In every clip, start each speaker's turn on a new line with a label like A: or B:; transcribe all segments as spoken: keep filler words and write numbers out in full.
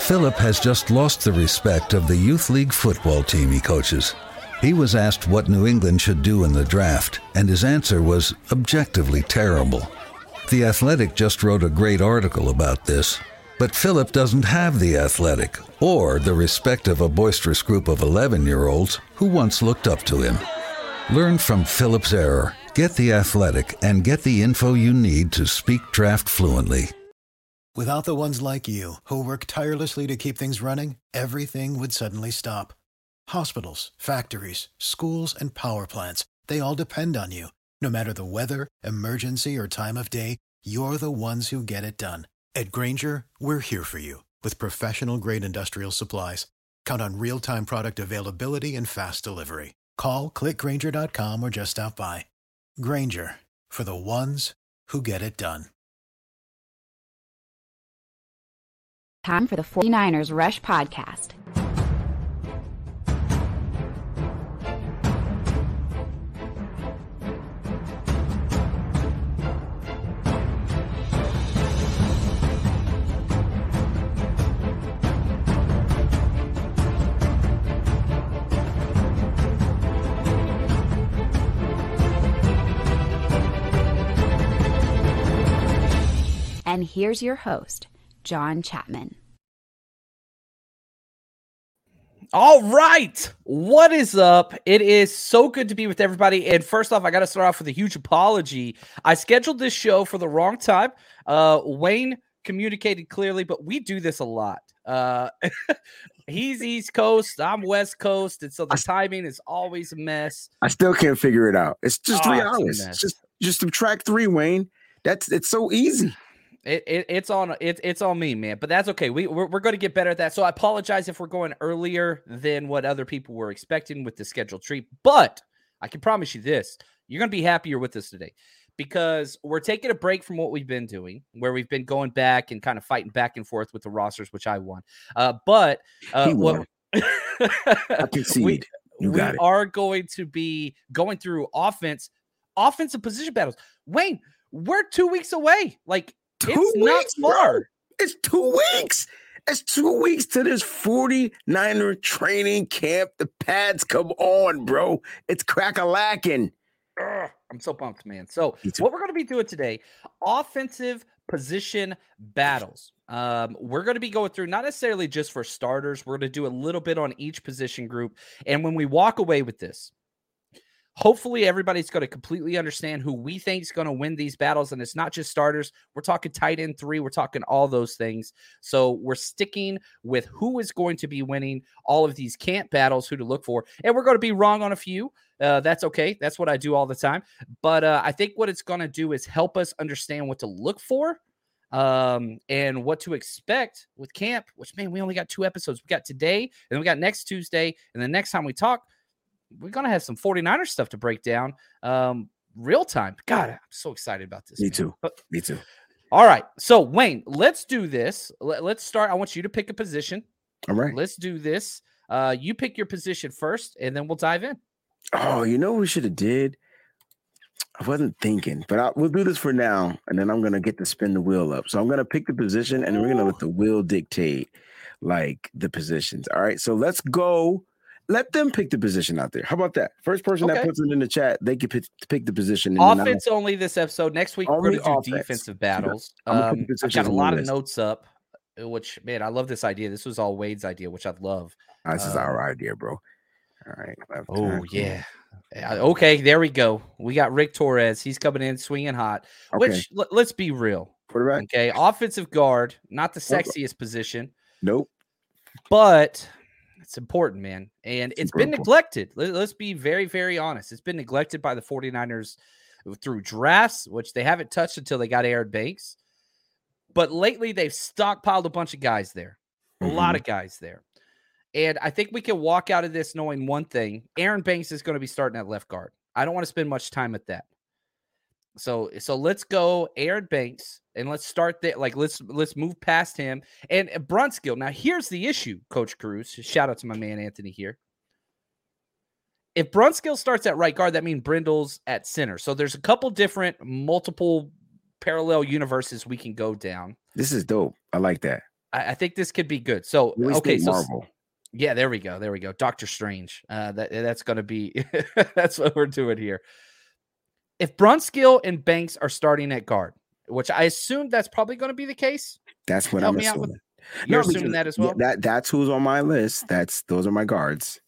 A: Philip has just lost the respect of the youth league football team he coaches. He was asked what New England should do in the draft, and his answer was objectively terrible. The Athletic just wrote a great article about this, but Philip doesn't have the Athletic or the respect of a boisterous group of eleven-year-olds who once looked up to him. Learn from Philip's error, get the Athletic, and get the info you need to speak draft fluently.
B: Without the ones like you, who work tirelessly to keep things running, everything would suddenly stop. Hospitals, factories, schools, and power plants, they all depend on you. No matter the weather, emergency, or time of day, you're the ones who get it done. At Grainger, we're here for you with professional-grade industrial supplies. Count on real-time product availability and fast delivery. Call, click Grainger dot com, or just stop by. Grainger, for the ones who get it done.
C: Time for the forty-niners Rush Podcast. And here's your host, John Chapman.
D: All right. What is up? It is so good to be with everybody. And first off, I got to start off with a huge apology. I scheduled this show for the wrong time. Uh, Wayne communicated clearly, but we do this a lot. Uh, he's East Coast, I'm West Coast, and so the timing is always a mess.
E: I still can't figure it out. It's just
D: oh,
E: three hours. It's just just subtract three, Wayne. That's it's so easy.
D: It, it it's on it, it's on me, man. But that's okay. We we're, we're going to get better at that. So I apologize if we're going earlier than what other people were expecting with the scheduled treat. But I can promise you this: you're going to be happier with us today because we're taking a break from what we've been doing, where we've been going back and kind of fighting back and forth with the rosters, which I won. Uh, but uh, what
E: I concede.
D: we,
E: you
D: we
E: got it.
D: are going to be going through offense, offensive position battles. Wayne, we're two weeks away. Like.
E: Two
D: it's
E: weeks,
D: not far.
E: Bro. It's two weeks. It's two weeks to this forty-niner training camp. The pads come on, bro. It's crack-a-lacking.
D: Ugh, I'm so pumped, man. So what we're going to be doing today, offensive position battles. Um, we're going to be going through not necessarily just for starters. We're going to do a little bit on each position group. And when we walk away with this, hopefully everybody's going to completely understand who we think is going to win these battles. And it's not just starters. We're talking tight end three. We're talking all those things. So we're sticking with who is going to be winning all of these camp battles, who to look for. And we're going to be wrong on a few. Uh, that's okay. That's what I do all the time. But uh, I think what it's going to do is help us understand what to look for um, and what to expect with camp, which, man, we only got two episodes. We got today, and then we got next Tuesday. And the next time we talk, we're going to have some forty-niners stuff to break down um, real time. God, I'm so excited about this.
E: Me
D: man.
E: too.
D: But,
E: Me too.
D: All right. So, Wayne, let's do this. Let, let's start. I want you to pick a position.
E: All right.
D: Let's do this. Uh, you pick your position first, and then we'll dive in.
E: Oh, you know what we should have did? I wasn't thinking, but I, we'll do this for now, and then I'm going to get to spin the wheel up. So I'm going to pick the position, and then we're going to let the wheel dictate, like, the positions. All right? So let's go. Let them pick the position out there. How about that? First person
D: Okay.
E: that puts it in the chat, they can pick, pick the position.
D: Offense only this episode. Next week, we're
E: Only
D: going to do
E: offense.
D: defensive battles.
E: I'm gonna put
D: Um,
E: the
D: I've
E: positions
D: got a
E: on the
D: lot of
E: list.
D: notes up, which, man, I love this idea. This was all Wade's idea, which I love.
E: This is
D: Um,
E: our idea, bro. All right. left
D: Oh,
E: tackle.
D: yeah. Uh, Okay, there we go. We got Rick Torres. He's coming in swinging hot,
E: Okay.
D: which, l- let's be real.
E: Quarterback?
D: Okay, offensive guard, not the sexiest position,
E: Nope.
D: but it's important, man. And it's been
E: important.
D: neglected. Let- Let's be very, very honest. It's been neglected by the forty-niners through drafts, which they haven't touched until they got Aaron Banks. But lately, they've stockpiled a bunch of guys there, a
E: Mhm.
D: lot of guys there. And I think we can walk out of this knowing one thing. Aaron Banks is going to be starting at left guard. I don't want to spend much time at that. So, so let's go Aaron Banks and let's start there. Like, let's, let's move past him and Brunskill. Now, here's the issue, Coach Cruz. Shout out to my man, Anthony here. If Brunskill starts at right guard, that means Brindle's at center. So there's a couple different multiple parallel universes we can go down.
E: This is dope. I like that.
D: I, I think this could be good. So
E: We
D: okay,
E: think
D: so
E: Marvel.
D: yeah, there we go. There we go. Doctor Strange. Uh, that that's gonna be that's what we're doing here. If Brunskill and Banks are starting at guard, which I assume that's probably going to be the case.
E: That's what
D: Help
E: I'm
D: me out with-
E: assuming.
D: You're
E: No,
D: assuming
E: because-
D: that as
E: yeah,
D: well.
E: that that's who's on my list. That's those are my guards.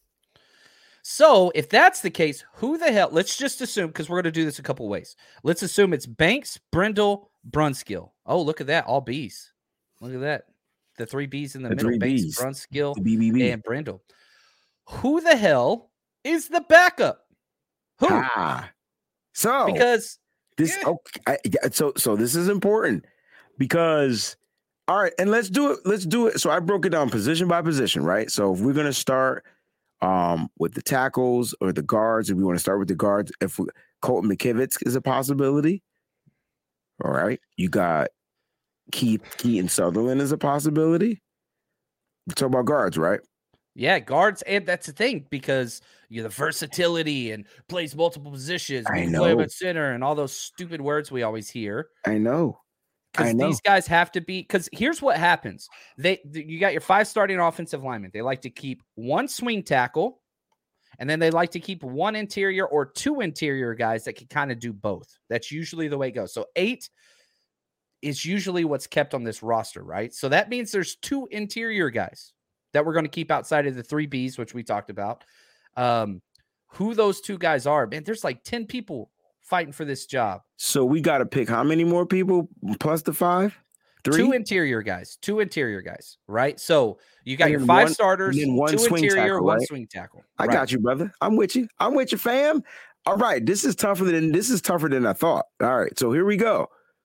D: So if that's the case, who the hell? Let's just assume, because we're going to do this a couple ways. Let's assume it's Banks, Brindle, Brunskill. Oh, look at that, all B's. Look at that, the three B's in the,
E: The
D: middle:
E: three
D: Banks,
E: Bs.
D: Brunskill,
E: The B B B.
D: and Brindle. Who the hell is the backup? Who?
E: Ah. So
D: Because
E: this
D: yeah.
E: okay, I, yeah, so so this is important because all right, and let's do it. Let's do it. So I broke it down position by position, right? So if we're gonna start um with the tackles or the guards, if we want to start with the guards, if we, Colton McKivitz is a possibility. All right, you got Keith Keaton Sutherland is a possibility. We're talking about guards, right?
D: Yeah, guards, and that's the thing, because you have the versatility and plays multiple positions.
E: I
D: You can play him
E: know.
D: at center and all those stupid words we always hear.
E: I know. I
D: Because
E: know.
D: these guys have to be. Because here's what happens: they th- you got your five starting offensive linemen. They like to keep one swing tackle, and then they like to keep one interior or two interior guys that can kind of do both. That's usually the way it goes. So eight is usually what's kept on this roster, right? So that means there's two interior guys that we're going to keep outside of the three Bs, which we talked about. Um, who those two guys are, man, there's like ten people fighting for this job.
E: So we got to pick how many more people plus the five? Three?
D: Two interior guys, two interior guys, right? So you got
E: And
D: your
E: then
D: five
E: one-
D: starters,
E: and then one
D: two
E: swing
D: interior,
E: tackle,
D: one
E: right?
D: swing tackle.
E: I
D: right?
E: got you, brother. I'm with you. I'm with you, fam. All right. This is tougher than this is tougher than I thought. All right. So here we go.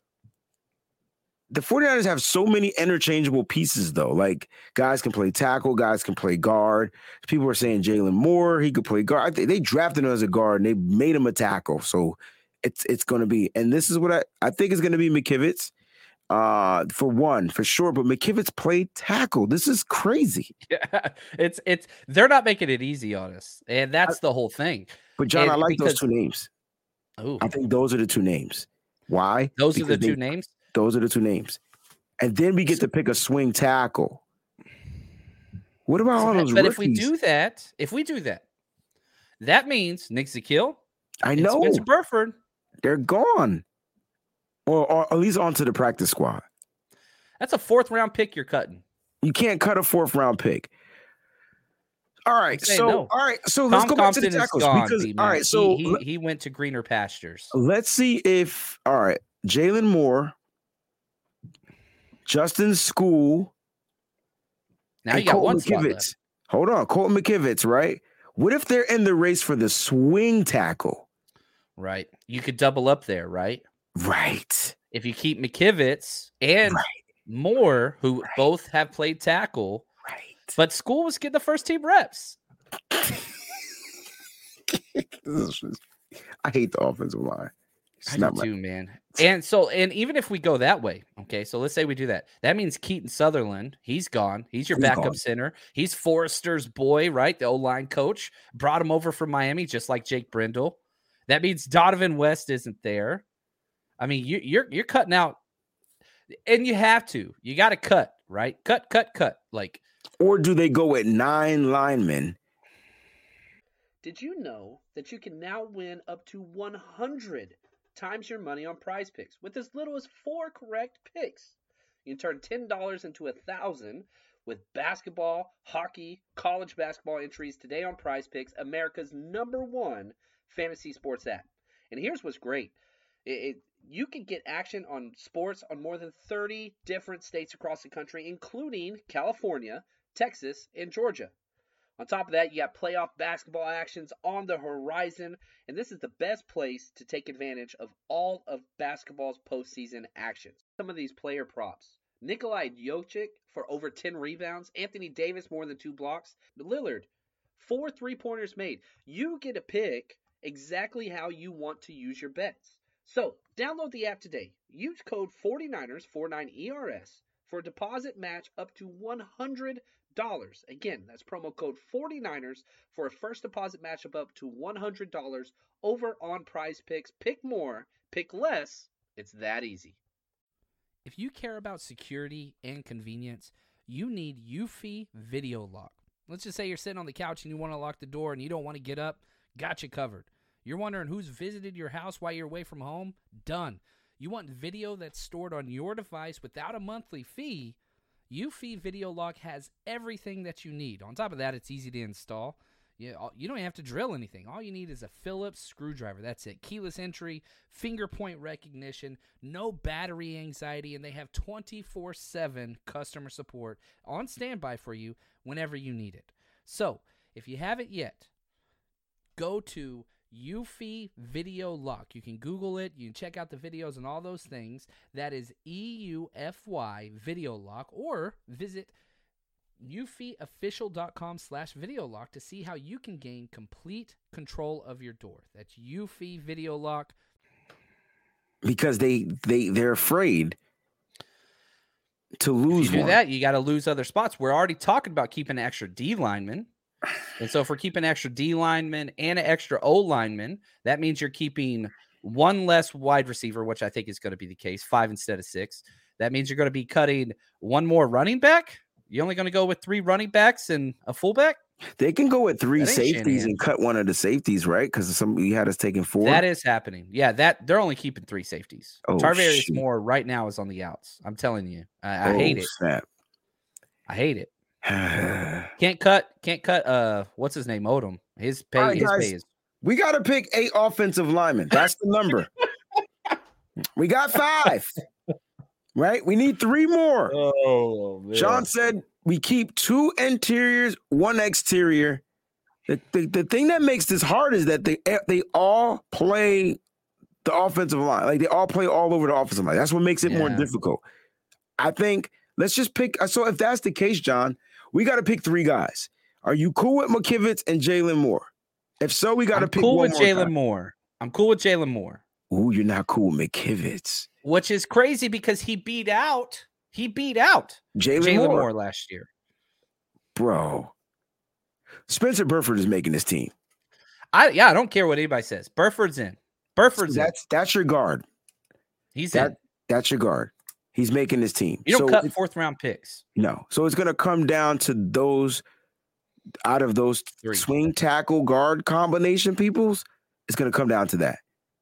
E: The 49ers have so many interchangeable pieces, though. Like guys can play tackle, guys can play guard. People are saying Jalen Moore, he could play guard. I think they drafted him as a guard and they made him a tackle. So it's it's going to be, and this is what I, I think is going to be McKivitz uh, for one, for sure. But McKivitz played tackle. This is crazy.
D: Yeah, it's it's they're not making it easy on us, and that's the whole thing.
E: But John,
D: And
E: I like
D: because-
E: those two names.
D: Ooh,
E: I think those are the two names. Why?
D: those are the
E: Because
D: two
E: they-
D: names.
E: Those are the two names. And then we get to pick a swing tackle. What about all those
D: But
E: rookies?
D: if we do that, if we do that, that means Nick Zakiel
E: I
D: and
E: know
D: Spencer Burford.
E: they're gone. Or, or at least onto the practice squad.
D: That's a fourth round pick you're cutting.
E: You can't cut a fourth round pick. All right.
D: saying
E: So
D: no.
E: all right. So let's
D: Tom
E: go back to
D: Compton
E: the
D: is
E: tackles.
D: gone.
E: Because
D: B-man.
E: all right, so
D: he,
E: let-
D: he he went to greener pastures.
E: let's see if all right, Jalen Moore, Justin School,
D: Now
E: and
D: you got
E: Colton
D: one spot
E: McKivitz.
D: left.
E: Hold on, Colton McKivitz, right? What if they're in the race for the swing tackle?
D: Right. You could double up there, right?
E: Right.
D: If you keep McKivitz and
E: Right.
D: Moore, who both have played tackle,
E: Right.
D: but School was getting the first team reps.
E: This is just- I hate the offensive line. It's
D: I
E: not
D: do
E: my-
D: too, man. And so, and even if we go that way, okay, so let's say we do that. That means Keaton Sutherland, he's gone. He's your
E: He's
D: backup
E: gone.
D: center. He's Forrester's boy, right? The O-line coach brought him over from Miami, just like Jake Brindle. That means Donovan West isn't there. I mean, you, you're you're cutting out, and you have to. You got to cut, right? Cut, cut, cut. Like,
E: Or do they go at nine linemen?
F: Did you know that you can now win up to one hundred times your money on Prize Picks with as little as four correct picks? You can turn ten dollars into one thousand dollars with basketball, hockey, college basketball entries today on Prize Picks, America's number one fantasy sports app. And here's what's great. It, it, you can get action on sports on more than thirty different states across the country, including California, Texas, and Georgia. On top of that, you got playoff basketball actions on the horizon, and this is the best place to take advantage of all of basketball's postseason actions. Some of these player props. Nikolai Jokic for over ten rebounds, Anthony Davis more than two blocks, Lillard, four three-pointers made. You get to pick exactly how you want to use your bets. So, download the app today. Use code forty-niners, forty-nine E R S, for a deposit match up to one hundred dollars. Again, that's promo code forty-niners for a first deposit match of up to one hundred dollars over on Prize Picks. Pick more, pick less. It's that easy.
D: If you care about security and convenience, you need Eufy Video Lock. Let's just say you're sitting on the couch and you want to lock the door and you don't want to get up. Got you covered. You're wondering who's visited your house while you're away from home? Done. You want video that's stored on your device without a monthly fee? Eufy Video Lock has everything that you need. On top of that, it's easy to install. You, you don't have to drill anything. All you need is a Phillips screwdriver. That's it. Keyless entry, finger point recognition, no battery anxiety, and they have twenty-four seven customer support on standby for you whenever you need it. So, if you haven't yet, go to Eufy Video Lock. You can Google it. You can check out the videos and all those things. That is E U F Y Video Lock, or visit eufyofficial.com slash video lock to see how you can gain complete control of your door. That's Eufy Video Lock.
E: Because they they they're afraid to lose.
D: If you do
E: one.
D: that, you got to lose other spots. We're already talking about keeping an extra D lineman. And so if we're keeping an extra D lineman and an extra O lineman, that means you're keeping one less wide receiver, which I think is going to be the case, five instead of six. That means you're going to be cutting one more running back. You're only going to go with three running backs and a fullback?
E: They can go with three
D: That ain't
E: safeties
D: Shanahan.
E: and cut one of the safeties, right? Because some you had us taking four.
D: That is happening. Yeah, that they're only keeping three safeties.
E: Oh,
D: Tarvarius
E: shoot.
D: Moore right now is on the outs. I'm telling you. I, I
E: Oh,
D: hate it.
E: Snap.
D: I hate it. Can't cut, can't cut uh what's his name? Odom. His pay,
E: All right,
D: his
E: guys.
D: pay is
E: We got to pick eight offensive linemen. That's the number. We got five, right? We need three more.
D: Oh man.
E: Sean said we keep two interiors, one exterior. The, the, the thing that makes this hard is that they they all play the offensive line. Like they all play all over the offensive line. That's what makes it more
D: Yeah.
E: difficult. I think let's just pick. So if that's the case, John, we got to pick three guys. Are you cool with McKivitz and Jalen Moore? If so, we got to
D: I'm
E: pick
D: cool
E: one
D: with
E: more
D: Jalen
E: guy.
D: Moore. I'm cool with Jalen Moore.
E: Ooh, you're not cool with McKivitz.
D: Which is crazy because he beat out he beat out
E: Jalen
D: Jalen
E: Moore.
D: Moore last year.
E: Bro. Spencer Burford is making this team.
D: I yeah, I don't care what anybody says. Burford's in. Burford's in.
E: That's that's your guard.
D: He's
E: That
D: in.
E: that's your guard. He's making this team.
D: You don't
E: So
D: cut
E: it-
D: fourth round picks.
E: No. So it's going to come down to those out of those
D: Three.
E: swing tackle guard combination peoples. It's going to come down to that.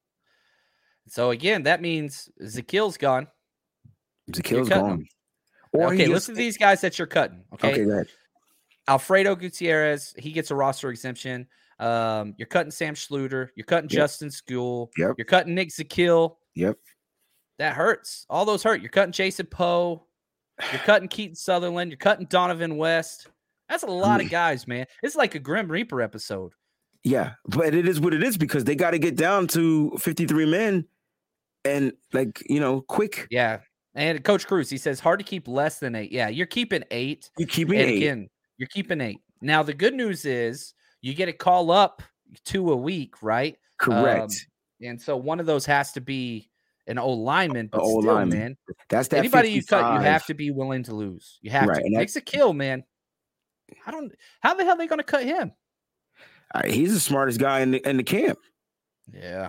D: So again, that means Zakil's gone.
E: Zakil's
D: cutting
E: gone.
D: him.
E: Or he
D: Okay,
E: just-
D: listen to these guys that you're cutting. Okay.
E: Okay, go ahead.
D: Alfredo Gutierrez, he gets a roster exemption. Um, you're cutting Sam Schluter. You're cutting
E: Yep.
D: Justin Skule.
E: Yep.
D: You're cutting Nick Zakil.
E: Yep.
D: That hurts. All those hurt. You're cutting Jason Poe. You're cutting Keaton Sutherland. You're cutting Donovan West. That's a lot of guys, man. It's like a Grim Reaper episode.
E: Yeah, but it is what it is because they got to get down to fifty-three men and like, you know, quick.
D: Yeah. And Coach Cruz, he says hard to keep less than eight. Yeah, you're keeping eight.
E: You keeping
D: And
E: eight.
D: again, you're keeping eight. Now, the good news is you get a call up two a week, right?
E: Correct.
D: Um, and so one of those has to be an old lineman. But
E: A O
D: still,
E: lineman.
D: man,
E: That's that
D: anybody you cut, you
E: fifty-five.
D: have to be willing to lose. You have
E: Right,
D: to.
E: and that-
D: Makes a kill, man. I don't. How the hell are they going to cut him?
E: Uh, he's the smartest guy in the in the camp.
D: Yeah,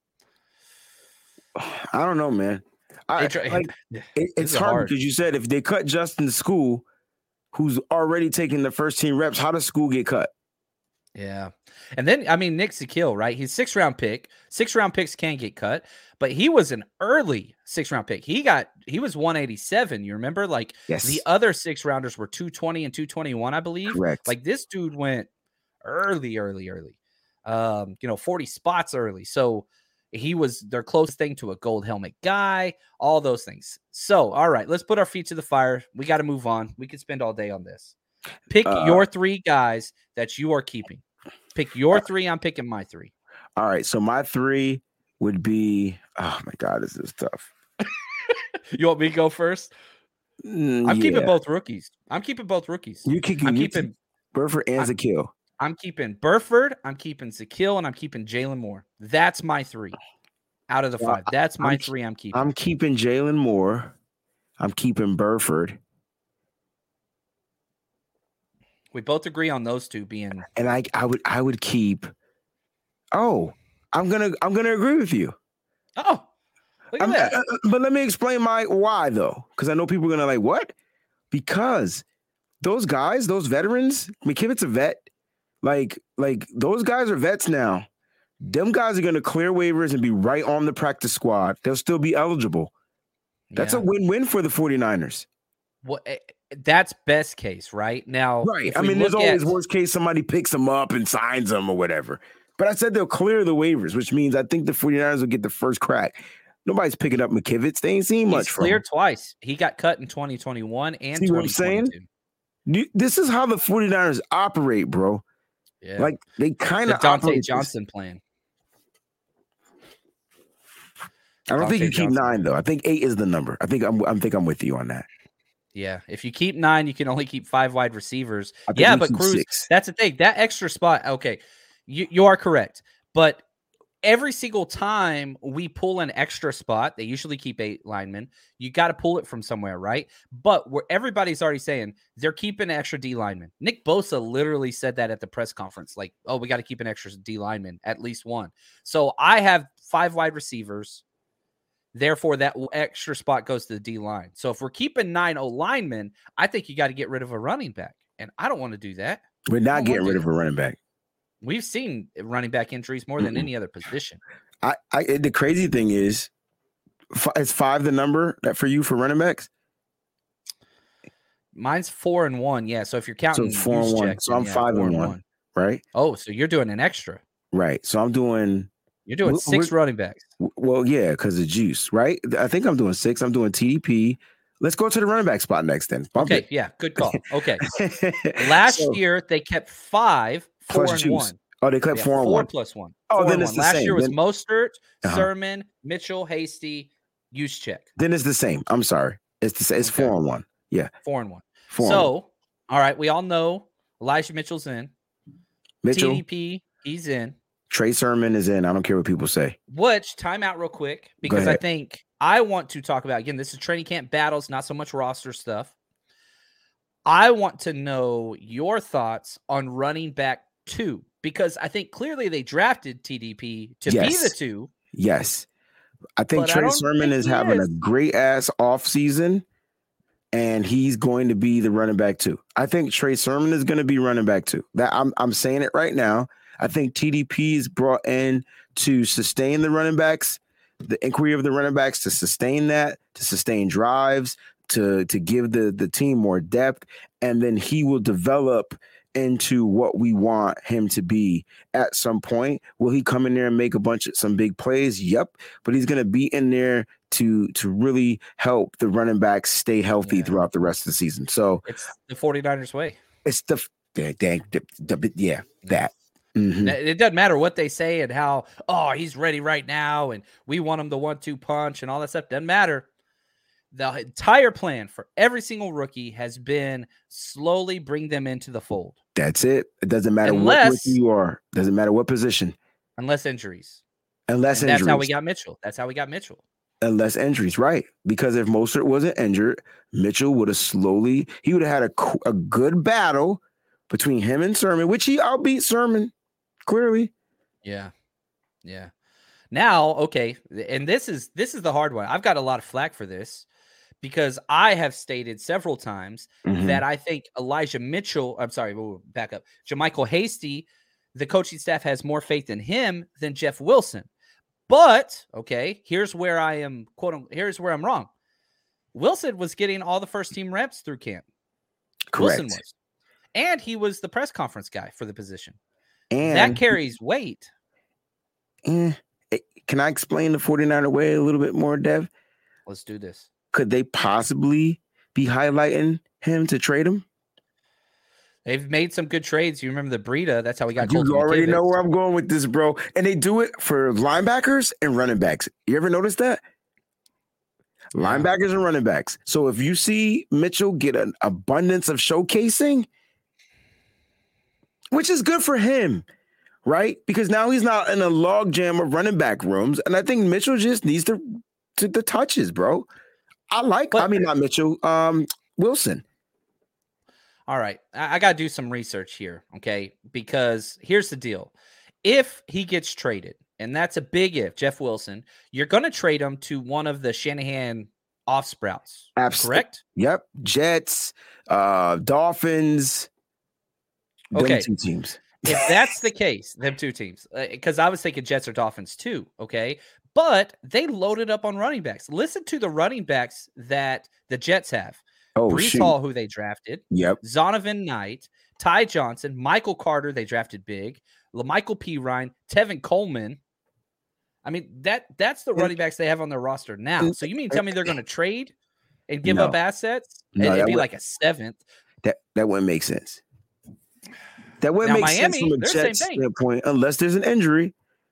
E: I don't know, man. I,
D: They try-
E: like,
D: This
E: it, it's
D: is
E: hard,
D: hard.
E: because you said if they cut Justin School, who's already taking the first team reps, how does School get cut?
D: yeah. And then I mean Nick Zakil, right? He's six round pick. Six round picks can get cut, but he was an early six round pick. He got he was one eighty-seven. You remember, like
E: Yes,
D: the other six rounders were two twenty and two twenty-one, I believe.
E: correct.
D: Like this dude went early, early, early. Um, you know, forty spots early. So he was their closest thing to a gold helmet guy, all those things. So, all right, let's put our feet to the fire. We got to move on. We could spend all day on this. Pick
E: Uh,
D: your three guys that you are keeping. Pick your three. I'm picking my three.
E: All right, so my three would be. Oh my God, this is tough.
D: You want me to go first?
E: Mm,
D: I'm keeping
E: yeah.
D: both rookies. I'm keeping both rookies.
E: You keeping.
D: I'm
E: you
D: keeping
E: keep Burford and
D: I'm-
E: Zakil.
D: I'm keeping Burford, I'm keeping Zakil, and I'm keeping Jalen Moore. That's my three out of the
E: Well,
D: five. That's my
E: I'm-
D: three I'm keeping.
E: I'm keeping Jalen Moore. I'm keeping Burford,
D: We both agree on those two being
E: and I I would I would keep. Oh, I'm gonna I'm gonna agree with you.
D: oh, Look at
E: I'm,
D: that.
E: uh, but let me explain my why though, because I know people are gonna like what? Because those guys, those veterans, McKivit's a vet. Like, like those guys are vets now. Them guys are gonna clear waivers and be right on the practice squad. They'll still be eligible. That's
D: Yeah.
E: a win-win for the 49ers.
D: Well, eh, that's best case, right? Now,
E: Right.
D: if
E: I
D: we
E: mean, there's
D: look
E: always
D: at-
E: worst case somebody picks them up and signs them or whatever. But I said they'll clear the waivers, which means I think the 49ers will get the first crack. Nobody's picking up McKivitz. They ain't seen much
D: He's
E: from
D: cleared
E: him.
D: twice. He got cut in twenty twenty-one and
E: See what I'm saying?
D: twenty twenty-two.
E: This is how the 49ers operate, bro.
D: Yeah.
E: Like, they kind
D: the
E: of
D: Dante
E: operate this.
D: Johnson plan.
E: I don't
D: Dante
E: think you keep
D: Johnson.
E: nine though. I think eight is the number. I think I'm. I think I'm with you on that.
D: Yeah. If you keep nine, you can only keep five wide receivers.
E: I think
D: Yeah,
E: we
D: but
E: keep
D: Cruz,
E: six.
D: that's the thing. That extra spot, okay, you, you are correct. But every single time we pull an extra spot, they usually keep eight linemen. You got to pull it from somewhere, right? But where everybody's already saying they're keeping an extra D lineman. Nick Bosa literally said that at the press conference, like, oh, we got to keep an extra D lineman, at least one. So I have five wide receivers. Therefore, that extra spot goes to the D line. So if we're keeping nine O linemen, I think you got to get rid of a running back. And I don't want to do that.
E: We're
D: I
E: not
D: don't
E: getting
D: wanna
E: rid
D: do
E: of a running back.
D: We've seen running back injuries more than
E: Mm-mm.
D: any other position.
E: I, I. The crazy thing is, f- is five the number that for you for running backs?
D: Mine's four and one. Yeah. So if you're counting,
E: it's four and
D: use
E: one.
D: check,
E: So
D: then
E: I'm
D: yeah,
E: five
D: four
E: and one. Right.
D: Oh, so you're doing an extra.
E: Right. So I'm doing.
D: You're doing
E: We're-
D: six
E: we're-
D: running backs.
E: Well, yeah, because of juice, right? I think I'm doing six. I'm doing T D P. Let's go to the running back spot next then. Bump
D: Okay. Yeah. Good call. Okay.
E: it.
D: Last
E: So,
D: year, they kept five, four
E: plus
D: and
E: juice.
D: one.
E: Oh, they kept
D: Yeah,
E: four and one.
D: plus one.
E: Oh,
D: Four
E: then
D: and
E: it's
D: one.
E: the
D: Last
E: same.
D: year was
E: Then-
D: Mostert,
E: Uh-huh.
D: Sermon, Mitchell, Hasty, Juszczyk.
E: Then it's the same. I'm sorry. It's the same. It's
D: Okay.
E: four and one. Yeah.
D: Four and one.
E: Four
D: so,
E: and one.
D: all right, we all know Elijah Mitchell's in.
E: Mitchell,
D: T D P, he's in.
E: Trey Sermon is in. I don't care what people say.
D: Which, time out real quick, because I
E: ahead.
D: think I want to talk about, again, this is training camp battles, not so much roster stuff. I want to know your thoughts on running back two, because I think clearly they drafted T D P to be
E: Yes.
D: the two.
E: Yes. I think
D: But I
E: Trey
D: don't
E: Sermon
D: think
E: is
D: he
E: having
D: is.
E: a great ass off season, and he's going to be the running back too. I think Trey Sermon is going to be running back too. That I'm I'm saying it right now. I think T D P is brought in to sustain the running backs, the inquiry of the running backs, to sustain that, to sustain drives, to to give the the team more depth, and then he will develop into what we want him to be at some point. Will he come in there and make a bunch of some big plays? Yep. But he's going to be in there to to really help the running backs stay healthy
D: Yeah.
E: throughout the rest of the season. So
D: It's the 49ers way.
E: it's the dang, dang the, the, yeah, that. Mhm.
D: It doesn't matter what they say and how, oh, he's ready right now and we want him to one two punch and all that stuff. Doesn't matter. The entire plan for every single rookie has been slowly bring them into the fold,
E: That's it. It doesn't matter what
D: Unless-
E: rookie you are. Doesn't matter what position.
D: unless injuries.
E: Unless
D: And that's
E: injuries.
D: how we got Mitchell. That's how we got Mitchell.
E: Unless injuries, right? Because if Mostert wasn't injured, Mitchell would have slowly, he would have had a, qu- a good battle between him and Sermon, which he outbeat Sermon, clearly.
D: Yeah. Yeah. Now, okay, and this is this is the hard one. I've got a lot of flack for this because I have stated several times
E: Mhm.
D: that I think Elijah Mitchell, I'm sorry, we'll back up. JaMychal Hasty, the coaching staff has more faith in him than Jeff Wilson. But, okay, here's where I am, quote unquote, here's where I'm wrong. Wilson was getting all the first team reps through camp.
E: Correct.
D: Wilson was. And he was the press conference guy for the position.
E: And
D: that carries weight.
E: eh, eh, can I explain the 49er way a little bit more, Dev?
D: Let's do this.
E: Could they possibly be highlighting him to trade him?
D: They've made some good trades. You remember the Breida? That's how we got.
E: You
D: Colton
E: already
D: McKivitz.
E: know where I'm going with this, bro. And they do it for linebackers and running backs. You ever notice that? Linebackers and running backs. So if you see Mitchell get an abundance of showcasing, which is good for him, right? Because now he's not in a logjam of running back rooms. And I think Mitchell just needs to, to the touches, bro. I like,
D: But-
E: I mean, not Mitchell, um, Wilson.
D: All right, I, I got to do some research here, okay? Because here's the deal: if he gets traded, and that's a big if, Jeff Wilson, you're going to trade him to one of the Shanahan off sprouts. Absolutely. Correct?
E: Yep. Jets, uh, Dolphins.
D: Okay.
E: Two teams.
D: If that's the case, them two teams, because uh, I was thinking Jets or Dolphins too. Okay. But they loaded up on running backs. Listen to the running backs that the Jets have.
E: Oh,
D: Brees
E: shoot.
D: Hall, who they drafted.
E: Yep.
D: Zonovan Knight, Ty Johnson, Michael Carter, they drafted big. LaMichael P. Ryan, Tevin Coleman. I mean, that that's the running backs they have on their roster now. So you mean tell me they're going to trade and give
E: no.
D: up assets?
E: No,
D: It'd be
E: would,
D: like a seventh.
E: That that wouldn't make sense. That wouldn't
D: now,
E: make
D: Miami,
E: sense from a Jets standpoint unless there's an injury.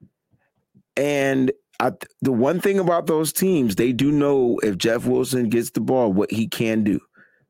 E: And I, the one thing about those teams, they do know if Jeff Wilson gets the ball, what he can do.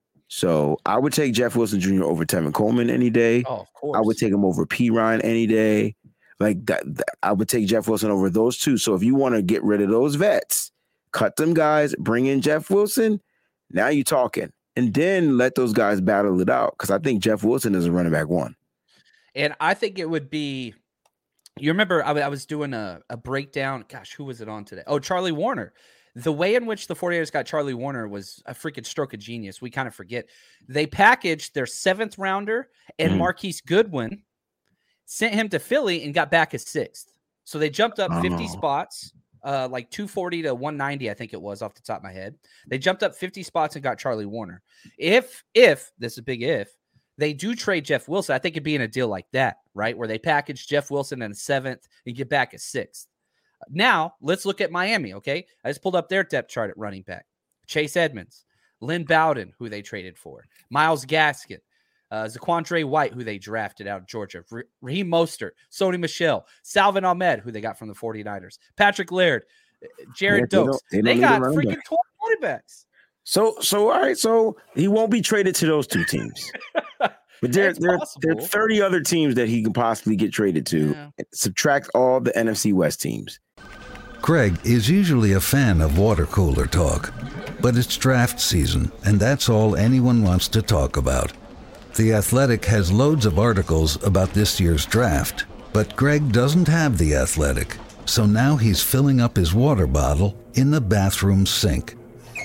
E: So I would take Jeff Wilson Junior over Tevin Coleman any day.
D: Oh, of course.
E: I would take him over P. Ryan any day. Like that, that, I would take Jeff Wilson over those two. So if you want to get rid of those vets, cut them guys, bring in Jeff Wilson. Now you're talking, and then let those guys battle it out. Because I think Jeff Wilson is a running back one.
D: And I think it would be. You remember I, w- I was doing a, a breakdown. Gosh, who was it on today? Oh, Charlie Warner. The way in which the 49ers got Charlie Warner was a freaking stroke of genius. We kind of forget. They packaged their seventh rounder and mm-hmm. Marquise Goodwin, sent him to Philly, and got back a sixth. So they jumped up fifty oh. spots, uh, like two forty to one ninety, I think it was off the top of my head. They jumped up fifty spots and got Charlie Warner. If, if, this is a big if, they do trade Jeff Wilson, I think it'd be in a deal like that, right? Where they package Jeff Wilson in a seventh and get back a sixth. Now, let's look at Miami, okay? I just pulled up their depth chart at running back. Chase Edmonds, Lynn Bowden, who they traded for, Myles Gaskin, uh, Zaquandre White, who they drafted out of Georgia, Ra- Raheem Mostert, Sony Michel, Salvin Ahmed, who they got from the 49ers, Patrick Laird, Jared yeah, Dokes. They, they, they got freaking twelve quarterbacks.
E: So, so all right, so he won't be traded to those two teams. But there, there, there are thirty other teams that he can possibly get traded to. Yeah. Subtract all the N F C West teams.
A: Craig is usually a fan of water cooler talk, but it's draft season, and that's all anyone wants to talk about. The Athletic has loads of articles about this year's draft, but Greg doesn't have The Athletic, so now he's filling up his water bottle in the bathroom sink.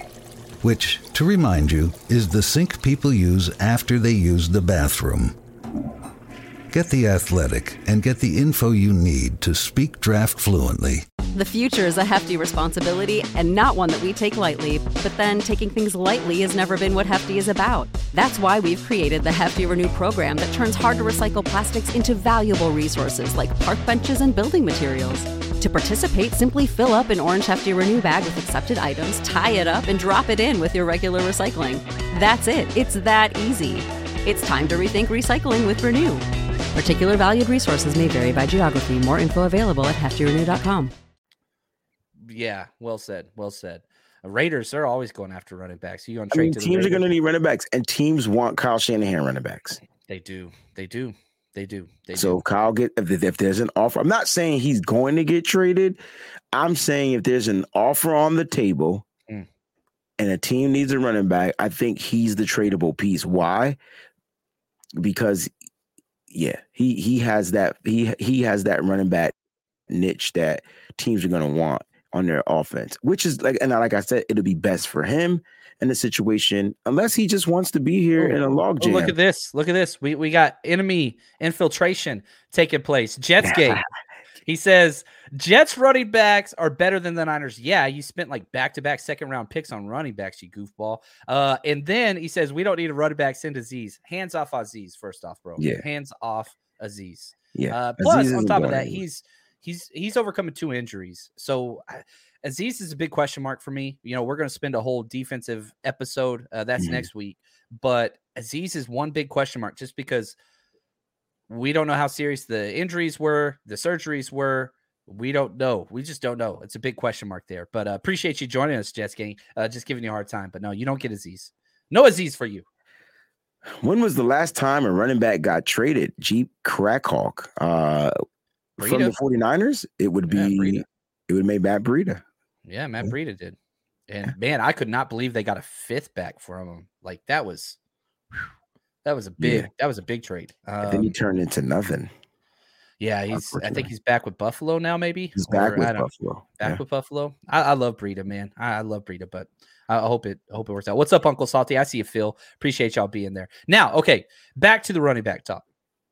A: Which, to remind you, is the sink people use after they use the bathroom. Get The Athletic and get the info you need to speak draft fluently.
G: The future is a hefty responsibility and not one that we take lightly. But then taking things lightly has never been what Hefty is about. That's why we've created the Hefty Renew program that turns hard-to-recycle plastics into valuable resources like park benches and building materials. To participate, simply fill up an orange Hefty Renew bag with accepted items, tie it up, and drop it in with your regular recycling. That's it. It's that easy. It's time to rethink recycling with Renew. Particular valued resources may vary by geography. More info available at hefty renew dot com.
D: Yeah, well said. Well said. Raiders, they're always going after running backs. You going
E: to trade? I mean, teams are going to need running backs, and teams want Kyle Shanahan running backs.
D: They do. They do. They do. They
E: so
D: do.
E: Kyle get if, if there's an offer. I'm not saying he's going to get traded. I'm saying if there's an offer on the table mm. and a team needs a running back, I think he's the tradable piece. Why? Because yeah, he he has that he he has that running back niche that teams are going to want on their offense, which is like, and like I said, it'll be best for him in the situation, unless he just wants to be here oh, in a log jam.
D: Oh, look at this. Look at this. We we got enemy infiltration taking place. Jets game. He says, Jets running backs are better than the Niners. Yeah, you spent like back-to-back second-round picks on running backs, you goofball. Uh, and then he says, we don't need a running back, send Aziz. Hands off Aziz, first off, bro.
E: Yeah.
D: Hands off Aziz.
E: Yeah.
D: Uh, plus, Aziz on top of that, he's he's he's overcoming two injuries. So uh, Aziz is a big question mark for me. You know, we're going to spend a whole defensive episode. Uh, that's mm-hmm. next week. But Aziz is one big question mark just because we don't know how serious the injuries were, the surgeries were. We don't know. We just don't know. It's a big question mark there. But uh, appreciate you joining us, Jets gang. Uh, just giving you a hard time. But no, you don't get Aziz. No Aziz for you.
E: When was the last time a running back got traded? Jeep Crackhawk. Uh, from the 49ers? It would be, yeah, it would make Matt Breida.
D: Yeah, Matt yeah. Breida did. And man, I could not believe they got a fifth back from him. Like that was, whew, that was a big, yeah. that was a big trade. Um,
E: then he turned into nothing.
D: Yeah, he's. I think he's back with Buffalo now. Maybe
E: he's back
D: or,
E: with Buffalo.
D: Back
E: yeah.
D: with Buffalo. I, I love Breida, man. I, I love Breida, but I hope it. I hope it works out. What's up, Uncle Salty? I see you, Phil. Appreciate y'all being there. Now, okay, back to the running back talk.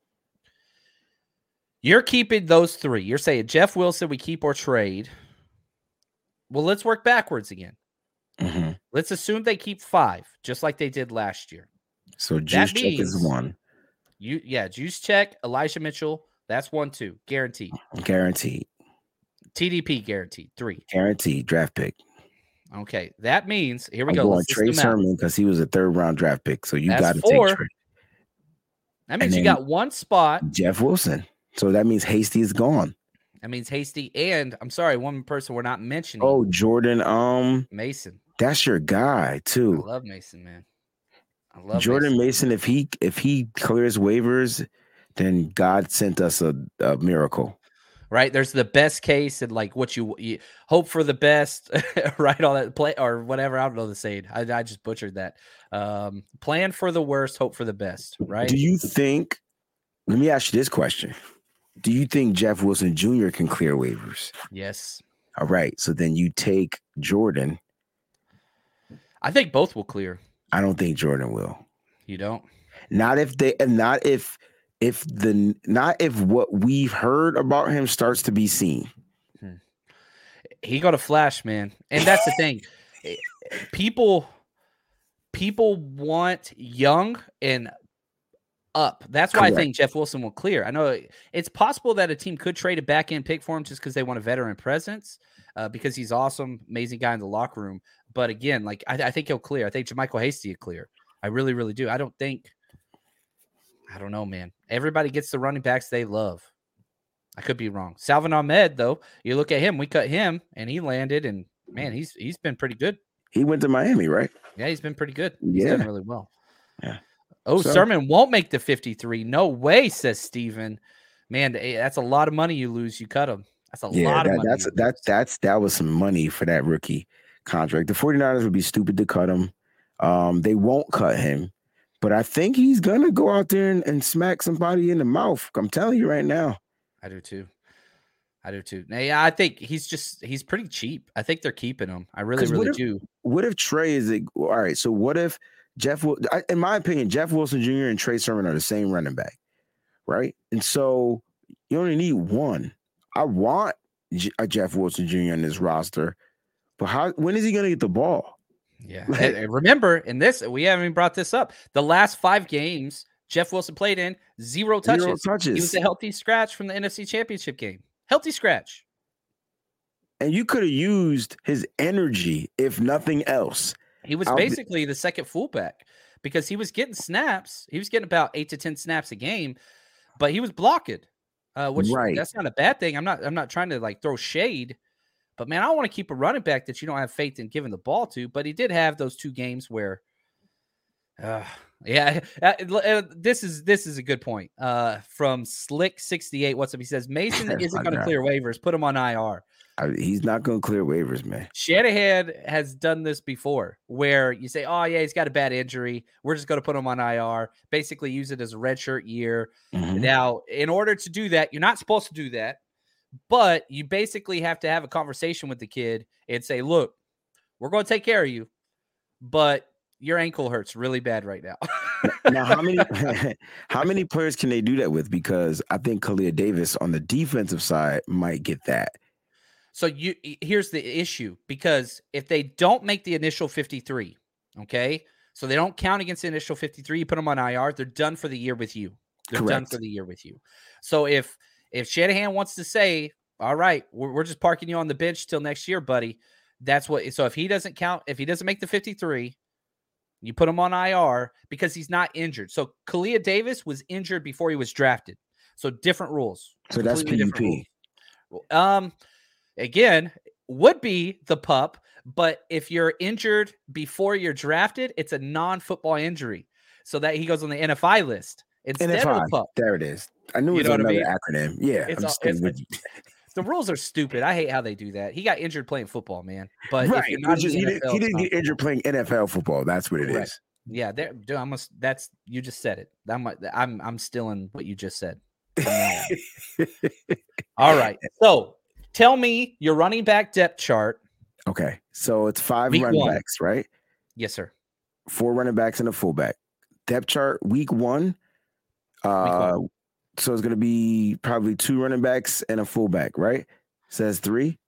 D: You're keeping those three. You're saying Jeff Wilson, we keep or trade. Well, let's work backwards again.
E: Mm-hmm.
D: Let's assume they keep five, just like they did last year.
E: So Juice Check is one.
D: You yeah, Juice Check, Elijah Mitchell. That's one, two, guaranteed.
E: Guaranteed.
D: T D P guaranteed. Three.
E: Guaranteed draft pick.
D: Okay, that means here we
E: I'm
D: go.
E: Going Trey Sermon because he was a third round draft pick. So you got to take Trey.
D: That means you got one spot.
E: Jeff Wilson. So that means Hasty is gone.
D: That means Hasty and I'm sorry, one person we're not mentioning.
E: Oh, Jordan. Um,
D: Mason.
E: That's your guy too.
D: I love Mason, man. I love
E: Jordan
D: Mason.
E: Mason. If he if he clears waivers, then God sent us a, a miracle.
D: Right? There's the best case and like what you, you hope for the best, right? All that play or whatever. I don't know the saying. I, I just butchered that. Um, plan for the worst, hope for the best, right?
E: Do you think, let me ask you this question. Do you think Jeff Wilson Junior can clear waivers?
D: Yes.
E: All right. So then you take Jordan.
D: I think both will clear.
E: I don't think Jordan will.
D: You don't?
E: Not if they, and not if, if the, not if what we've heard about him starts to be seen.
D: Hmm. He got a flash, man. And that's the thing. People, people want young and up. That's why Correct. I think Jeff Wilson will clear. I know it's possible that a team could trade a back end pick for him just because they want a veteran presence, uh, because he's awesome, amazing guy in the locker room. But again, like I, I think he'll clear. I think JaMycal Hasty will clear. I really, really do. I don't think. I don't know, man. Everybody gets the running backs they love. I could be wrong. Salvon Ahmed, though, you look at him. We cut him, and he landed, and man, he's he's been pretty good.
E: He went to Miami, right?
D: Yeah, he's been pretty good. He's
E: yeah.
D: done really well.
E: Yeah.
D: Oh,
E: so,
D: Sermon won't make the fifty-three. No way, says Steven. Man, that's a lot of money you lose. You cut him. That's a
E: yeah,
D: lot
E: that,
D: of money.
E: That's that's that's that was some money for that rookie contract. The 49ers would be stupid to cut him. Um, they won't cut him, but I think he's gonna go out there and, and smack somebody in the mouth. I'm telling you right now.
D: I do too. I do too. Now, yeah, I think he's just he's pretty cheap. I think they're keeping him. I really, really
E: what if,
D: do.
E: What if Trey is a, all right? So what if Jeff, in my opinion, Jeff Wilson Junior and Trey Sermon are the same running back, right? And so you only need one. I want a Jeff Wilson Junior in this roster, but how? When is he going to get the ball?
D: Yeah. Like, and remember, in this, we haven't even brought this up. The last five games Jeff Wilson played in, zero touches.
E: Zero touches.
D: He was a healthy scratch from the N F C Championship game. Healthy scratch.
E: And you could have used his energy, if nothing else.
D: He was basically the second fullback because he was getting snaps. He was getting about eight to ten snaps a game, but he was blocking, uh, which
E: right.
D: that's not a bad thing. I'm not. I'm not trying to like throw shade, but man, I don't want to keep a running back that you don't have faith in giving the ball to. But he did have those two games where, uh, yeah, uh, this is this is a good point. Uh, from Slick sixty-eight, what's up? He says Mason isn't going to clear waivers. Put him on I R.
E: I, he's not going to clear waivers, man.
D: Shanahan has done this before where you say, oh, yeah, he's got a bad injury. We're just going to put him on I R, basically use it as a redshirt year. Mm-hmm. Now, in order to do that, you're not supposed to do that, but you basically have to have a conversation with the kid and say, look, we're going to take care of you, but your ankle hurts really bad right now.
E: Now, how many how many players can they do that with? Because I think Khalil Davis on the defensive side might get that.
D: So you here's the issue, because if they don't make the initial fifty-three, okay, so they don't count against the initial fifty-three, you put them on I R, they're done for the year with you. They're
E: Correct.
D: done for the year with you. So if if Shanahan wants to say, all right, we're, we're just parking you on the bench till next year, buddy, that's what. So if he doesn't count, if he doesn't make the fifty-three, you put him on I R because he's not injured. So Khalil Davis was injured before he was drafted. So different rules.
E: So that's P U P.
D: Um. Again, would be the pup, but if you're injured before you're drafted, it's a non-football injury. So that he goes on the N F I list instead
E: N F I,
D: of the pup.
E: There it is. I knew it was another I mean? acronym. Yeah,
D: it's
E: I'm
D: all,
E: just kidding with you.
D: The rules are stupid. I hate how they do that. He got injured playing football, man. But
E: right.
D: if you're not
E: just, he,
D: N F L,
E: didn't, he didn't get injured playing N F L football. That's what it
D: Correct.
E: is.
D: Yeah, there. Dude, I must. That's you just said it. I'm. I'm. I'm still in what you just said. from now on. All right. So tell me your running back depth chart.
E: Okay. So it's five
D: Week
E: running
D: one.
E: backs, right?
D: Yes, sir.
E: Four running backs and a fullback. Depth chart week one. Uh,
D: Week one.
E: So it's going to be probably two running backs and a fullback, right? Says three.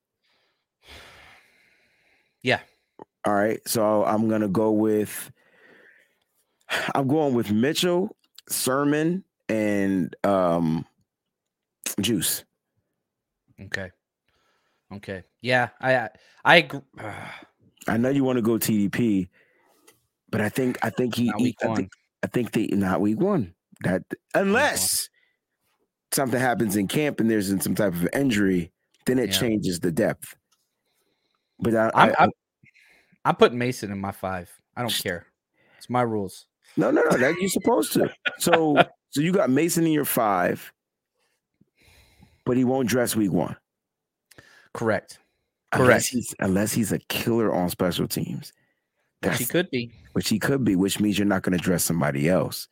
D: Yeah.
E: All right. So I'm going to go with, I'm going with Mitchell, Sermon, and um, Juice.
D: Okay. Okay. Yeah. I, I, I agree.
E: I know you want to go T D P, but I think, I think he,
D: Not week
E: he I
D: one.
E: think, I think they, not week one. That, unless something happens in camp and there's some type of injury, then it
D: Yeah.
E: changes the depth. But I,
D: I'm,
E: I,
D: I'm, I'm putting Mason in my five. I don't care. It's my rules.
E: no, no, no, that you're supposed to. So, so you got Mason in your five, but he won't dress week one.
D: Correct.
E: Unless
D: Correct.
E: he's, unless he's a killer on special teams.
D: Which he could be.
E: Which he could be, which means you're not going to dress somebody else.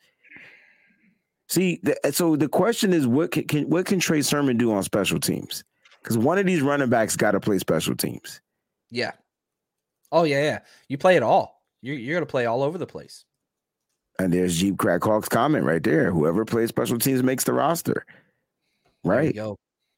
E: See, the, so the question is, what can, can what can Trey Sermon do on special teams? Because one of these running backs got to play special teams.
D: Yeah. Oh, yeah, yeah. You play it all. You're, you're going to play all over the place.
E: And there's Jeep Crack Hawk's comment right there. Whoever plays special teams makes the roster. Right.
D: There,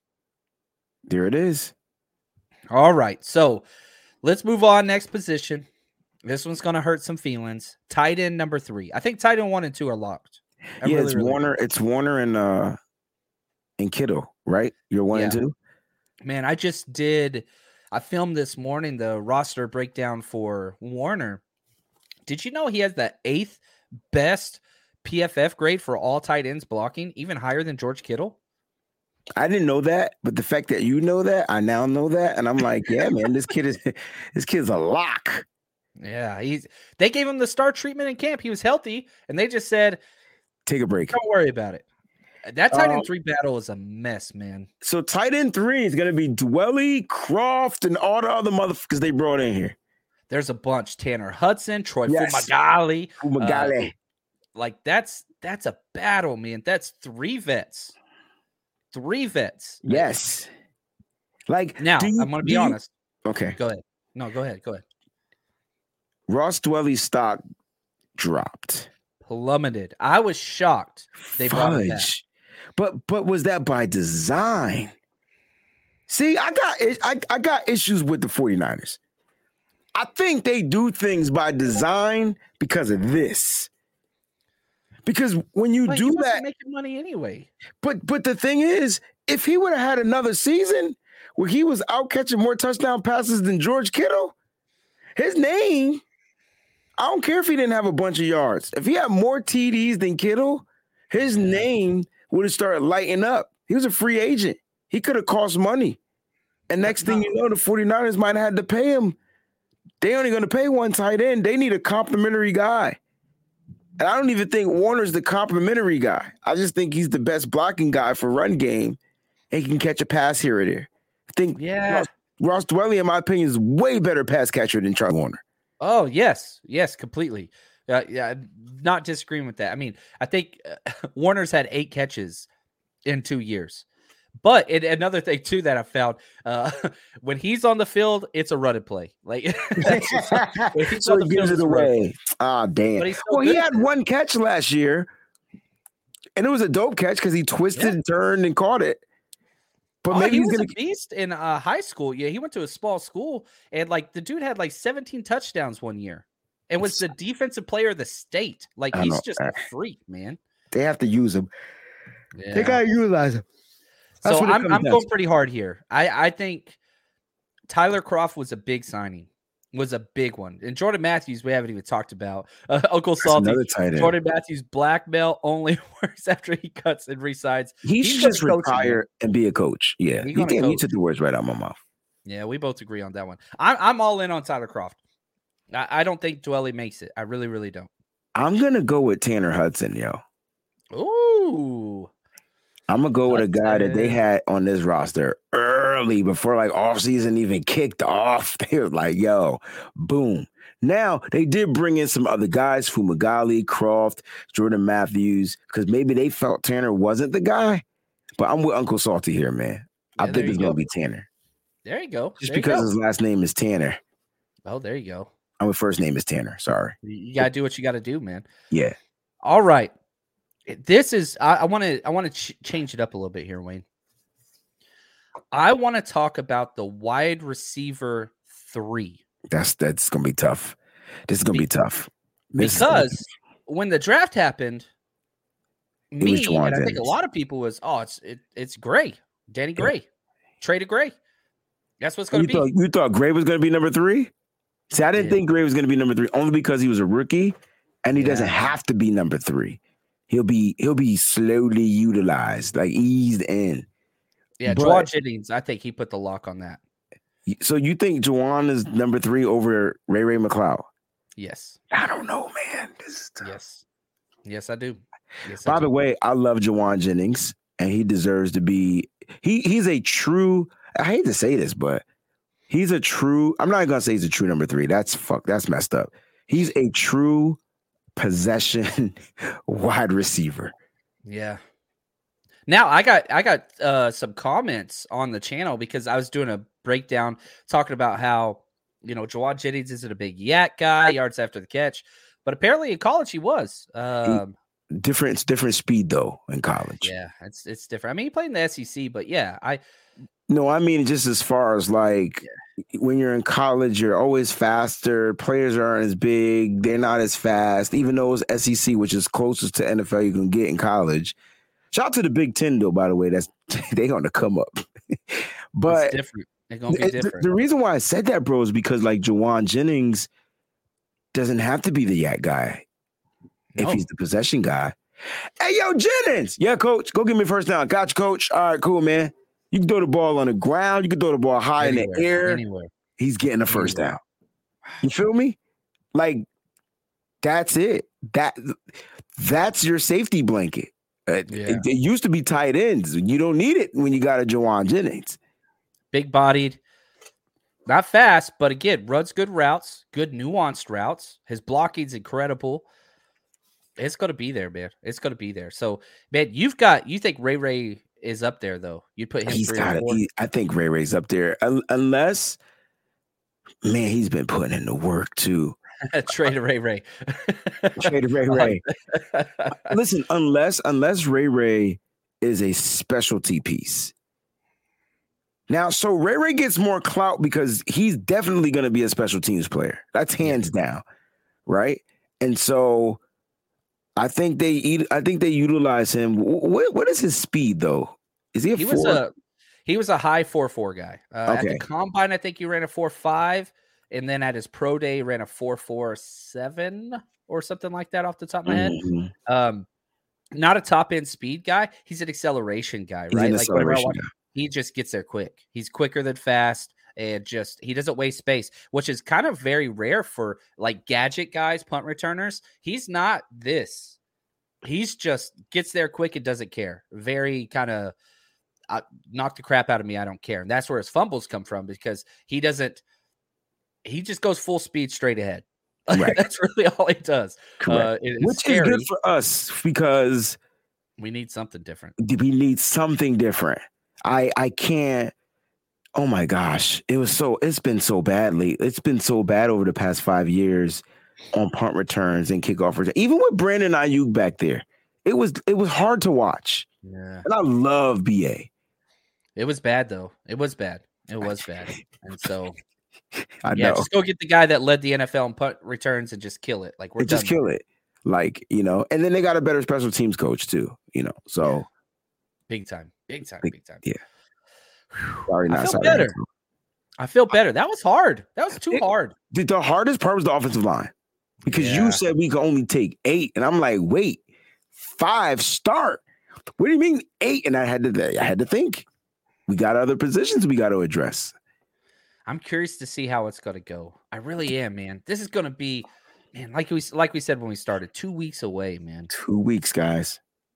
E: there it is.
D: All right. So let's move on. Next position. This one's going to hurt some feelings. Tight end number three. I think tight end one and two are locked. I
E: yeah,
D: really,
E: it's
D: really
E: Warner.
D: do.
E: It's Warner and uh and Kittle, right? You're one
D: Yeah.
E: and two.
D: Man, I just did. I filmed this morning the roster breakdown for Warner. Did you know he has the eighth best P F F grade for all tight ends blocking, even higher than George Kittle?
E: I didn't know that, but the fact that you know that, I now know that, and I'm like, yeah, man, this kid is this kid's a lock.
D: Yeah, he's. They gave him the star treatment in camp. He was healthy, and they just said,
E: "Take a break.
D: Don't worry about it." That tight end
E: Um,
D: three battle is a mess, man.
E: So tight end three is gonna be Dwelly, Croft, and all the other motherfuckers they brought in here.
D: There's a bunch: Tanner Hudson, Troy
E: Yes.
D: Fumagalli.
E: Fumagalli.
D: Uh, like that's that's a battle, man. That's three vets. Three vets.
E: Yes. Like
D: Now,
E: do you-
D: I'm going to
E: do
D: be
E: you-
D: honest.
E: Okay.
D: Go ahead. No, go ahead. Go ahead.
E: Ross Dwelly's stock dropped.
D: Plummeted. I was shocked they brought him back.
E: Fudge. But but was that by design? See, I got I, I got issues with the 49ers. I think they do things by design because of this. Because when you
D: But he
E: do
D: wasn't
E: that,
D: making money anyway.
E: but but the thing is, if he would have had another season where he was out catching more touchdown passes than George Kittle, his name, I don't care if he didn't have a bunch of yards. If he had more T Ds than Kittle, his name would have started lighting up. He was a free agent. He could have cost money. And next thing you know, the 49ers might have had to pay him. They only going to pay one tight end. They need a complimentary guy. And I don't even think Warner's the complimentary guy. I just think he's the best blocking guy for run game. And he can catch a pass here or there. I think
D: Yeah.
E: Ross, Ross Dwelly, in my opinion, is way better pass catcher than Charlie Warner.
D: Oh, yes. Yes, completely. Uh, yeah, I'm not disagreeing with that. I mean, I think uh, Warner's had eight catches in two years. But it, another thing, too, that I found, uh, when he's on the field, it's a run and play. Like, that's just, when he's
E: So
D: on
E: he
D: the field,
E: gives
D: it's
E: it
D: a run and play.
E: away. Ah, damn.
D: But he's so
E: Well, he
D: good.
E: had one catch last year, and it was a dope catch because he twisted
D: Yeah.
E: and turned and caught it. But
D: Oh,
E: maybe
D: he
E: he's
D: was
E: going
D: a beast in uh, high school. Yeah, he went to a small school, and like the dude had like seventeen touchdowns one year, and was the defensive player of the state. Like
E: I
D: he's
E: know.
D: just a freak, man.
E: They have to use him.
D: Yeah.
E: They got to utilize him. That's
D: So
E: what it
D: I'm
E: comes
D: I'm
E: down
D: going
E: to.
D: pretty hard here. I I think Tyler Croft was a big signing, was a big one, and Jordan Matthews we haven't even talked about. Uh, Uncle
E: That's
D: Salty,
E: another tight end.
D: Jordan Matthews blackmail only works after he cuts and resigns.
E: He
D: He's
E: should
D: gonna
E: just
D: coach him, man.
E: retire and be a coach. Yeah,
D: He
E: he,
D: gonna
E: damn, he
D: coach.
E: took the words right out of my mouth.
D: Yeah, we both agree on that one. I'm I'm all in on Tyler Croft. I, I don't think Dwelly makes it. I really, really don't.
E: I'm gonna go with Tanner Hudson, yo.
D: Ooh.
E: I'm gonna go with a guy that they
D: Hudson.
E: had on this roster early before like offseason even kicked off. They were like, yo, boom. Now they did bring in some other guys, Fumagalli, Croft, Jordan Matthews, because maybe they felt Tanner wasn't the guy. But I'm with Uncle Salty here, man. I
D: Yeah,
E: think it's
D: go.
E: gonna be Tanner.
D: There you go.
E: Just
D: there
E: because his last name is Tanner.
D: Oh, there you go.
E: Our first name is Tanner. Sorry.
D: You gotta do what you gotta do, man.
E: Yeah.
D: All right. This is I want to I want to ch- change it up a little bit here, Wayne. I want to talk about the wide receiver three.
E: That's that's gonna be tough. This is gonna be, be tough.
D: This because when the draft happened,
E: it
D: me and I think a lot of people was, oh, it's it, it's Gray, Danny Gray, yeah. Traded Gray. That's what's going to be.
E: Thought, you thought Gray was going to be number three? See, I didn't yeah. think Gray was going to be number three only because he was a rookie, and he yeah. doesn't have to be number three. He'll be he'll be slowly utilized, like eased in.
D: Yeah, Juwan Jennings, I think he put the lock on that.
E: So you think Juwan is number three over Ray Ray McCloud?
D: Yes.
E: I don't know, man. This is tough.
D: Yes. Yes, I do. Yes,
E: By
D: I
E: the
D: do.
E: way, I love Juwan Jennings, and he deserves to be. He he's a true. I hate to say this, but he's a true. I'm not gonna say he's a true number three. That's fuck. That's messed up. He's a true possession wide receiver.
D: Yeah. Now I got I got uh, some comments on the channel because I was doing a breakdown talking about how you know Juwan Jennings isn't a big yak guy, yards after the catch, but apparently in college he was. Um,
E: he, different, it's different speed though in college.
D: Yeah, it's it's different. I mean, he played in the S E C, but yeah, I.
E: No, I mean just as far as like yeah. when you're in college, you're always faster. Players aren't as big; they're not as fast. Even though it's S E C, which is closest to N F L you can get in college. Shout out to the Big Ten, though. By the way, that's they gonna come up. But
D: it's different. They're gonna be different.
E: The, the reason why I said that, bro, is because like Juwan Jennings doesn't have to be the yak guy no. if he's the possession guy. Hey, yo, Jennings. Yeah, coach. Go give me first down. Got you, coach. All right, cool, man. You can throw the ball on the ground. You can throw the ball high anywhere, in the air.
D: Anywhere.
E: He's getting a first
D: anywhere.
E: down. You feel me? Like that's it. That that's your safety blanket. Uh,
D: yeah.
E: it, it used to be tight ends. You don't need it when you got a Juwan Jennings.
D: Big bodied, not fast, but again, runs good routes, good nuanced routes. His blocking's incredible. It's going to be there, man. It's going to be there. So, man, you've got, you think Ray Ray is up there, though? You'd put him
E: He's
D: three
E: got
D: or four?
E: He, I think Ray Ray's up there. Unless, man, he's been putting in the work, too.
D: Trade Ray Ray.
E: Trade Ray Ray. Listen, unless unless Ray Ray is a specialty piece. Now, so Ray Ray gets more clout because he's definitely going to be a special teams player. That's hands yeah. down, right? And so I think they eat, I think they utilize him. What what is his speed though? Is he a
D: he
E: four?
D: was a he was a high four four guy. Uh,
E: okay.
D: At the combine, I think he ran a four five. And then at his pro day, he ran a four four seven or something like that off the top of my head.
E: Mm-hmm.
D: Um, not a top end speed guy. He's an acceleration guy,
E: He's
D: right?
E: An
D: like
E: acceleration
D: watch,
E: guy.
D: He just gets there quick. He's quicker than fast, and just he doesn't waste space, which is kind of very rare for like gadget guys, punt returners. He's not this. He's just gets there quick and doesn't care. Very kind of uh, knock the crap out of me. I don't care. And that's where his fumbles come from because he doesn't. He just goes full speed straight ahead.
E: Right.
D: That's really all he does. Uh,
E: Which scary. is good for us because
D: we need something different.
E: We need something different. I I can't. Oh my gosh, it was so. It's been so badly. It's been so bad over the past five years on punt returns and kickoff returns. Even with Brandon Ayuk back there, it was it was hard to watch.
D: Yeah,
E: and I love B A.
D: It was bad though. It was bad. It was bad, and so.
E: I
D: yeah,
E: know.
D: Just go get the guy that led the N F L in punt returns and just kill it. Like we're
E: just kill it. Like, you know, and then they got a better special teams coach too, you know. So
D: yeah. big time, big time, big time.
E: Yeah. Sorry, not
D: I feel
E: sorry.
D: better. I feel better. That was hard. That was too
E: it,
D: hard.
E: The, the hardest part was the offensive line because
D: yeah.
E: you said we could only take eight, and I'm like, wait, five start. What do you mean eight? And I had to, I had to think. We got other positions we got to address.
D: I'm curious to see how it's going to go. I really am, man. This is going to be, man, like we like we said when we started, two weeks away, man.
E: Two weeks, guys.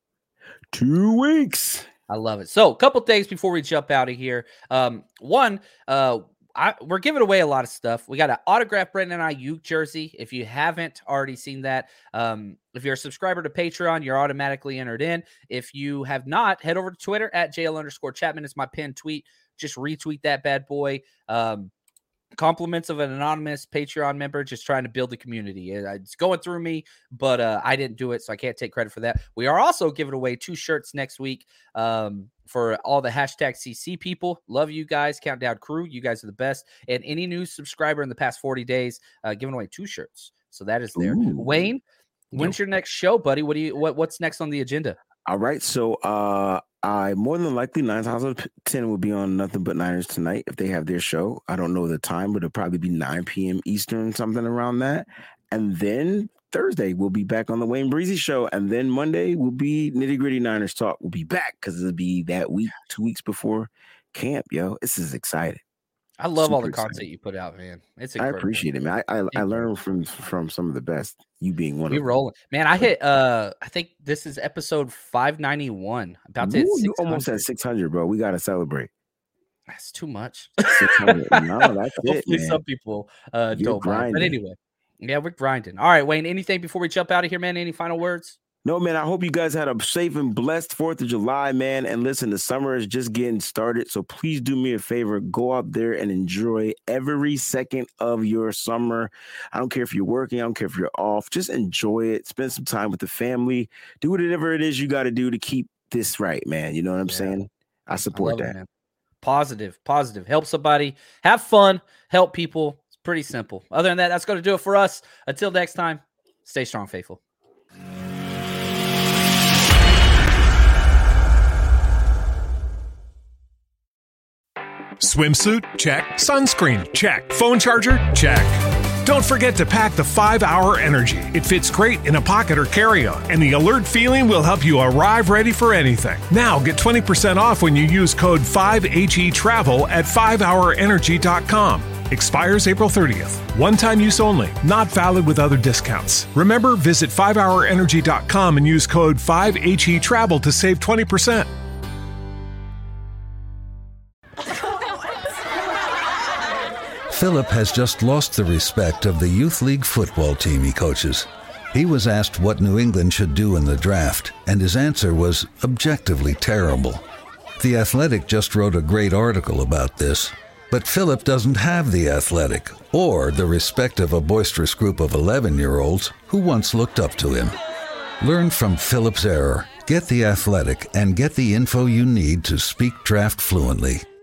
E: Two weeks.
D: I love it. So, a couple things before we jump out of here. Um, one, uh, I, we're giving away a lot of stuff. We got an autographed Brandon Ayuk jersey. If you haven't already seen that, um, if you're a subscriber to Patreon, you're automatically entered in. If you have not, head over to Twitter at JL underscore Chapman. It's my pinned tweet. Just retweet that bad boy. Um, compliments of an anonymous Patreon member, just trying to build a community. It's going through me, but uh, I didn't do it, so I can't take credit for that. We are also giving away two shirts next week um, for all the hashtag C C people. Love you guys. Countdown crew. You guys are the best. And any new subscriber in the past forty days, uh, giving away two shirts. So that is there. Ooh. Wayne, when's your next show, buddy? What do you what What's next on the agenda?
E: All right, so uh, I more than likely nine times out of ten will be on Nothing But Niners tonight if they have their show. I don't know the time, but it'll probably be nine p.m. Eastern, something around that. And then Thursday we'll be back on the Wayne Breezy Show, and then Monday will be Nitty Gritty Niners Talk. We'll be back because it'll be that week, two weeks before camp. Yo, this is exciting.
D: I love
E: Super
D: all the
E: exciting.
D: content you put out, man. It's
E: I
D: incredible.
E: appreciate it, man. I I, I learned from from some of the best. You being one
D: we
E: of them.
D: rolling, man. I hit. Uh, I think this is episode five ninety-one. About to hit
E: Ooh,
D: six hundred.
E: you almost at six hundred, bro. We gotta celebrate.
D: That's too much.
E: six hundred. No, that's
D: Hopefully,
E: it, man.
D: some people uh,
E: You're
D: don't mind. But
E: grinding.
D: anyway, yeah, we're grinding. All right, Wayne. Anything before we jump out of here, man? Any final words?
E: No, man, I hope you guys had a safe and blessed fourth of July, man. And listen, the summer is just getting started. So please do me a favor. Go out there and enjoy every second of your summer. I don't care if you're working. I don't care if you're off. Just enjoy it. Spend some time with the family. Do whatever it is you got to do to keep this right, man. You know what I'm
D: Yeah.
E: saying? I support
D: I love
E: that.
D: it, man. Positive, positive. Help somebody. Have fun. Help people. It's pretty simple. Other than that, that's going to do it for us. Until next time, stay strong, faithful.
H: Swimsuit? Check. Sunscreen? Check. Phone charger? Check. Don't forget to pack the five hour Energy. It fits great in a pocket or carry-on, and the alert feeling will help you arrive ready for anything. Now get twenty percent off when you use code five H E Travel at five hour energy dot com. Expires April thirtieth. One-time use only. Not valid with other discounts. Remember, visit five hour energy dot com and use code five H E Travel to save twenty percent.
A: Philip has just lost the respect of the youth league football team he coaches. He was asked what New England should do in the draft, and his answer was objectively terrible. The Athletic just wrote a great article about this, but Philip doesn't have the Athletic or the respect of a boisterous group of eleven-year-olds who once looked up to him. Learn from Philip's error, get the Athletic, and get the info you need to speak draft fluently.